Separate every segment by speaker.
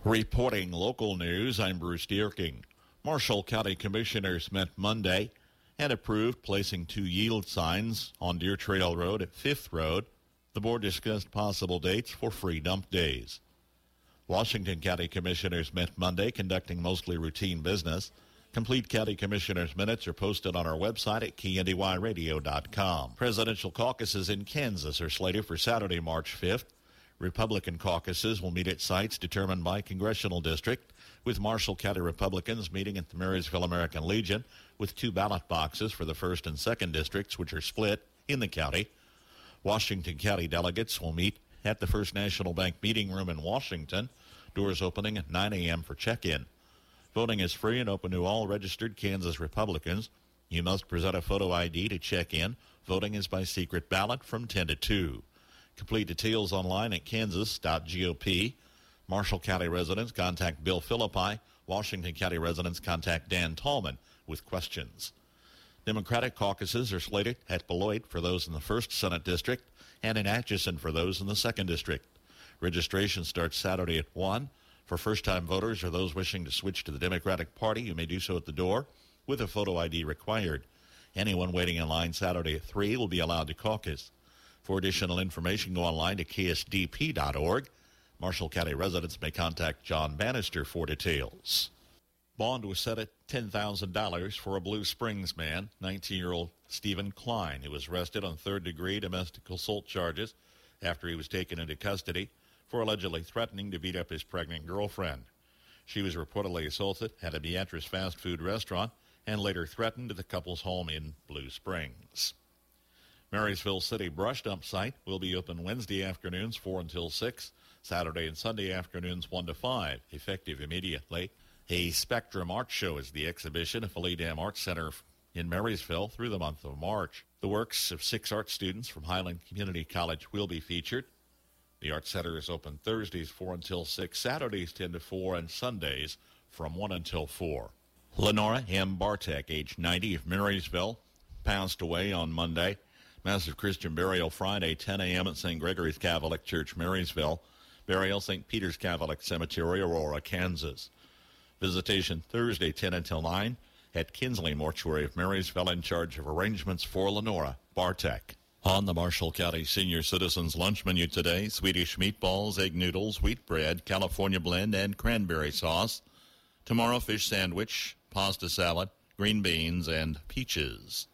Speaker 1: Reporting local news, I'm Bruce Dierking. Marshall County Commissioners met Monday and approved placing 2 yield signs on Deer Trail Road at 5th Road. The board discussed possible dates for free dump days. Washington County Commissioners met Monday, conducting mostly routine business. Complete County Commissioners minutes are posted on our website at kndyradio.com. Presidential caucuses in Kansas are slated for Saturday, March 5th. Republican caucuses will meet at sites determined by congressional district, with Marshall County Republicans meeting at the Marysville American Legion with 2 ballot boxes for the 1st and 2nd districts, which are split in the county. Washington County delegates will meet at the First National Bank meeting room in Washington, doors opening at 9 a.m. for check-in. Voting is free and open to all registered Kansas Republicans. You must present a photo ID to check in. Voting is by secret ballot from 10 to 2. Complete details online at kansas.gop. Marshall County residents contact Bill Philippi. Washington County residents contact Dan Tallman with questions. Democratic caucuses are slated at Beloit for those in the 1st Senate District and in Atchison for those in the 2nd District. Registration starts Saturday at 1. For first-time voters or those wishing to switch to the Democratic Party, you may do so at the door with a photo ID required. Anyone waiting in line Saturday at 3 will be allowed to caucus. For additional information, go online to ksdp.org. Marshall County residents may contact John Bannister for details. Bond was set at $10,000 for a Blue Springs man, 19-year-old Stephen Klein, who was arrested on third-degree domestic assault charges after he was taken into custody for allegedly threatening to beat up his pregnant girlfriend. She was reportedly assaulted at a Beatrice fast food restaurant and later threatened at the couple's home in Blue Springs. Marysville City Brush Dump Site will be open Wednesday afternoons 4 until 6, Saturday and Sunday afternoons 1 to 5, effective immediately. A Spectrum Art Show is the exhibition at Philly Dam Art Center in Marysville through the month of March. The works of 6 art students from Highland Community College will be featured. The Art Center is open Thursdays 4 until 6, Saturdays 10 to 4, and Sundays from 1 until 4. Lenora M. Bartek, age 90, of Marysville, passed away on Monday. Massive Christian burial Friday, 10 a.m. at St. Gregory's Catholic Church, Marysville. Burial, St. Peter's Catholic Cemetery, Aurora, Kansas. Visitation Thursday, 10 until 9, at Kinsley Mortuary of Marysville, in charge of arrangements for Lenora Bartek. On the Marshall County Senior Citizens Lunch Menu today, Swedish meatballs, egg noodles, wheat bread, California blend, and cranberry sauce. Tomorrow, fish sandwich, pasta salad, green beans, and peaches.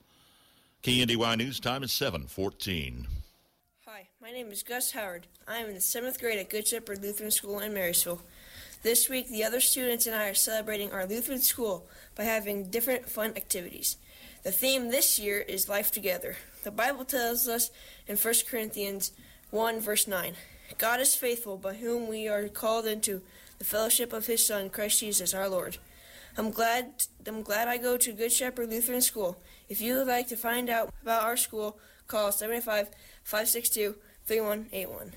Speaker 1: KNDY News Time is 7:14.
Speaker 2: Hi, my name is Gus Howard. I am in the 7th grade at Good Shepherd Lutheran School in Marysville. This week, the other students and I are celebrating our Lutheran school by having different fun activities. The theme this year is Life Together. The Bible tells us in 1 Corinthians 1, verse 9, God is faithful, by whom we are called into the fellowship of His Son, Christ Jesus, our Lord. I'm glad I go to Good Shepherd Lutheran School. If you would like to find out about our school, call 785-562-3181.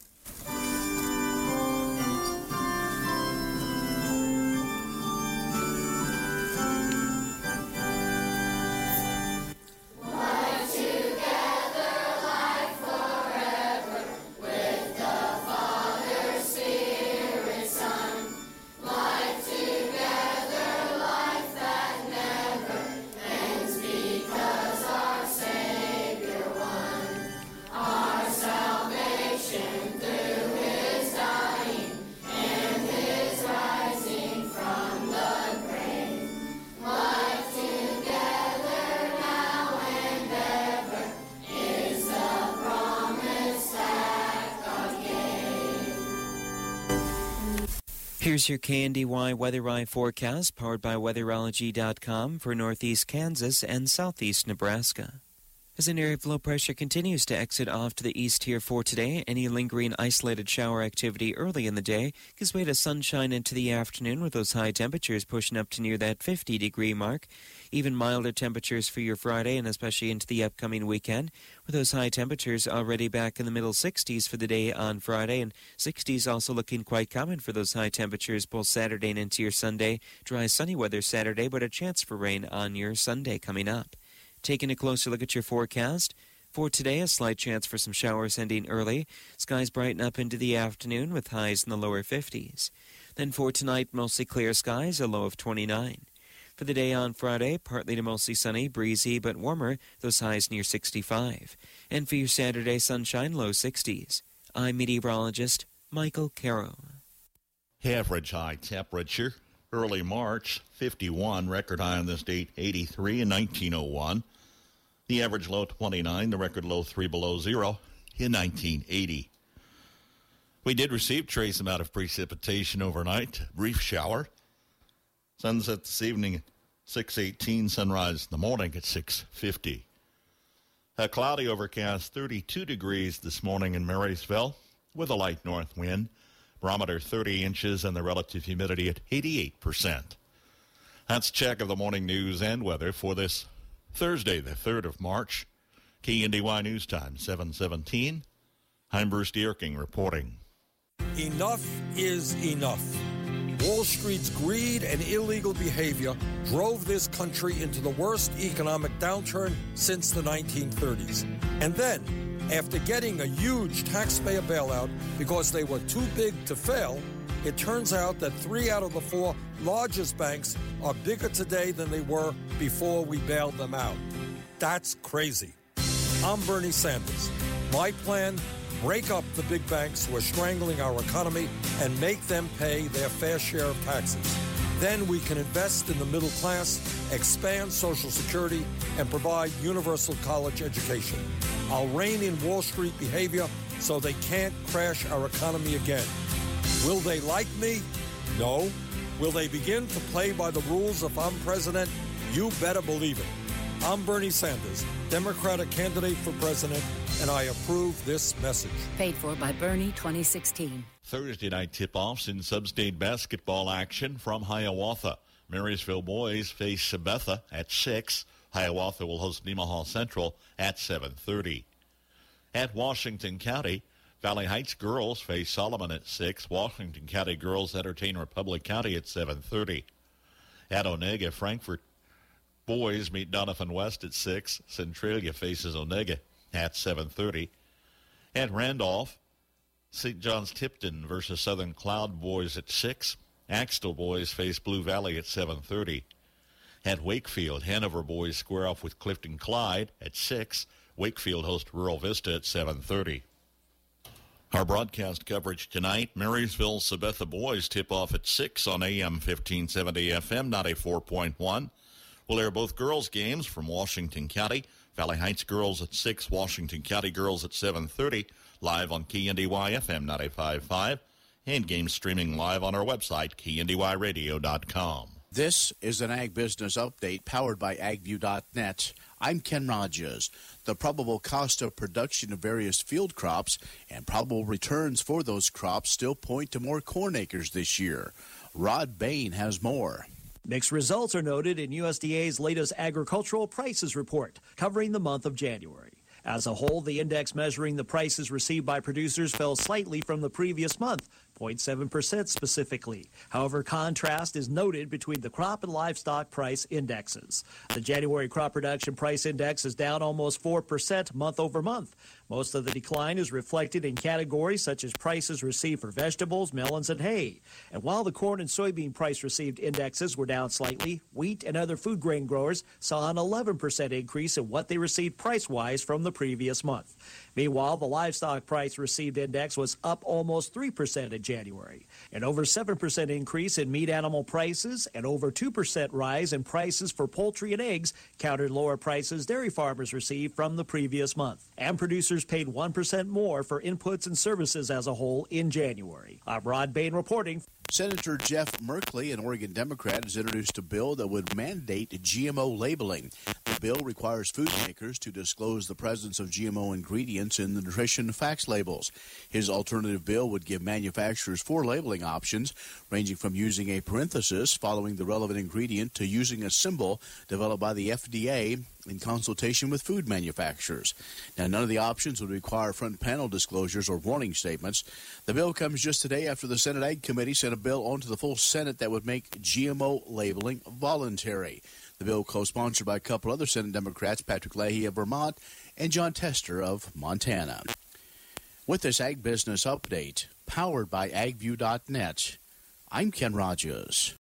Speaker 3: Here's your KNDY Weather Eye forecast, powered by weatherology.com for northeast Kansas and southeast Nebraska. As an area of low pressure continues to exit off to the east here for today, any lingering isolated shower activity early in the day gives way to sunshine into the afternoon, with those high temperatures pushing up to near that 50-degree mark. Even milder temperatures for your Friday and especially into the upcoming weekend, with those high temperatures already back in the middle 60s for the day on Friday, and 60s also looking quite common for those high temperatures both Saturday and into your Sunday. Dry, sunny weather Saturday, but a chance for rain on your Sunday coming up. Taking a closer look at your forecast. For today, a slight chance for some showers ending early. Skies brighten up into the afternoon with highs in the lower 50s. Then for tonight, mostly clear skies, a low of 29. For the day on Friday, partly to mostly sunny, breezy, but warmer, those highs near 65. And for your Saturday, sunshine, low 60s. I'm meteorologist Michael Caro.
Speaker 1: Average high temperature, early March, 51. Record high on this date, 83 in 1901. The average low, 29. The record low, 3 below zero in 1980. We did receive trace amount of precipitation overnight, brief shower. Sunset this evening at 6:18, sunrise in the morning at 6:50. A cloudy overcast, 32 degrees this morning in Marysville with a light north wind. Barometer 30 inches and the relative humidity at 88%. That's a check of the morning news and weather for this Thursday, the 3rd of March. KNDY News Time, 7:17. I'm Bruce Dierking reporting.
Speaker 4: Enough is enough. Wall Street's greed and illegal behavior drove this country into the worst economic downturn since the 1930s. And then, after getting a huge taxpayer bailout because they were too big to fail, it turns out that 3 out of the 4 largest banks are bigger today than they were before we bailed them out. That's crazy. I'm Bernie Sanders. My plan: break up the big banks who are strangling our economy and make them pay their fair share of taxes. Then we can invest in the middle class, expand Social Security, and provide universal college education. I'll rein in Wall Street behavior so they can't crash our economy again. Will they like me? No. Will they begin to play by the rules if I'm president? You better believe it. I'm Bernie Sanders, Democratic candidate for president, and I approve this message.
Speaker 5: Paid for by Bernie 2016.
Speaker 1: Thursday night tip-offs in sub-state basketball action from Hiawatha. Marysville boys face Sabetha at 6. Hiawatha will host Nemaha Central at 7:30. At Washington County, Valley Heights girls face Solomon at 6. Washington County girls entertain Republic County at 7:30. At Onega, Frankfort boys meet Donovan West at 6. Centralia faces Onega at 7:30. At Randolph, St. John's Tipton versus Southern Cloud boys at 6. Axtell boys face Blue Valley at 7:30. At Wakefield, Hanover boys square off with Clifton Clyde at 6. Wakefield host Rural Vista at 7:30. Our broadcast coverage tonight: Marysville Sabetha boys tip off at 6 on AM 1570 FM 94.1. We'll air both girls' games from Washington County. Valley Heights girls at 6, Washington County girls at 7:30, live on KNDY FM 95.5, and games streaming live on our website, KNDYradio.com.
Speaker 6: This is an Ag Business Update powered by AgView.net. I'm Ken Rogers. The probable cost of production of various field crops and probable returns for those crops still point to more corn acres this year. Rod Bain has more.
Speaker 7: Mixed results are noted in USDA's latest agricultural prices report covering the month of January. As a whole, the index measuring the prices received by producers fell slightly from the previous month, 0.7% specifically. However, contrast is noted between the crop and livestock price indexes. The January crop production price index is down almost 4% month over month. Most of the decline is reflected in categories such as prices received for vegetables, melons, and hay. And while the corn and soybean price received indexes were down slightly, wheat and other food grain growers saw an 11% increase in what they received price-wise from the previous month. Meanwhile, the livestock price received index was up almost 3% in January. An over 7% increase in meat animal prices and over 2% rise in prices for poultry and eggs countered lower prices dairy farmers received from the previous month. And producers paid 1% more for inputs and services as a whole in January. I'm Rod Bain reporting.
Speaker 6: Senator Jeff Merkley, an Oregon Democrat, has introduced a bill that would mandate GMO labeling. The bill requires food makers to disclose the presence of GMO ingredients in the nutrition facts labels. His alternative bill would give manufacturers 4 labeling options, ranging from using a parenthesis following the relevant ingredient to using a symbol developed by the FDA in consultation with food manufacturers. Now, none of the options would require front panel disclosures or warning statements. The bill comes just today after the Senate Ag Committee sent a bill onto the full Senate that would make GMO labeling voluntary. The bill co-sponsored by a couple other Senate Democrats, Patrick Leahy of Vermont and John Tester of Montana. With this Ag Business Update, powered by AgView.net, I'm Ken Rogers.